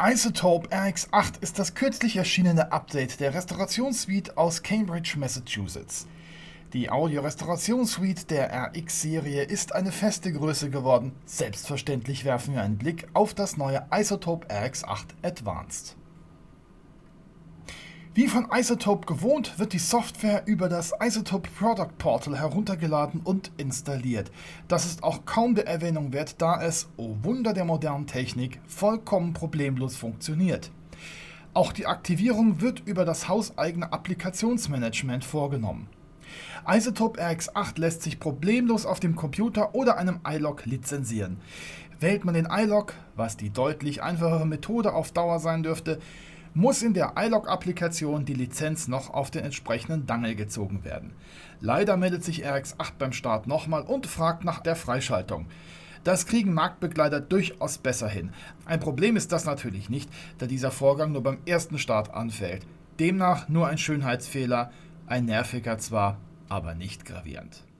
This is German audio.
iZotope RX8 ist das kürzlich erschienene Update der Restaurationssuite aus Cambridge, Massachusetts. Die Audio-Restaurationssuite der RX-Serie ist eine feste Größe geworden. Selbstverständlich werfen wir einen Blick auf das neue iZotope RX8 Advanced. Wie von iZotope gewohnt, wird die Software über das iZotope Product Portal heruntergeladen und installiert. Das ist auch kaum der Erwähnung wert, da es, oh Wunder der modernen Technik, vollkommen problemlos funktioniert. Auch die Aktivierung wird über das hauseigene Applikationsmanagement vorgenommen. iZotope RX8 lässt sich problemlos auf dem Computer oder einem iLok lizenzieren. Wählt man den iLok, was die deutlich einfachere Methode auf Dauer sein dürfte, muss in der iLok-Applikation die Lizenz noch auf den entsprechenden Dongle gezogen werden. Leider meldet sich RX8 beim Start nochmal und fragt nach der Freischaltung. Das kriegen Marktbegleiter durchaus besser hin. Ein Problem ist das natürlich nicht, da dieser Vorgang nur beim ersten Start anfällt. Demnach nur ein Schönheitsfehler, ein nerviger zwar, aber nicht gravierend.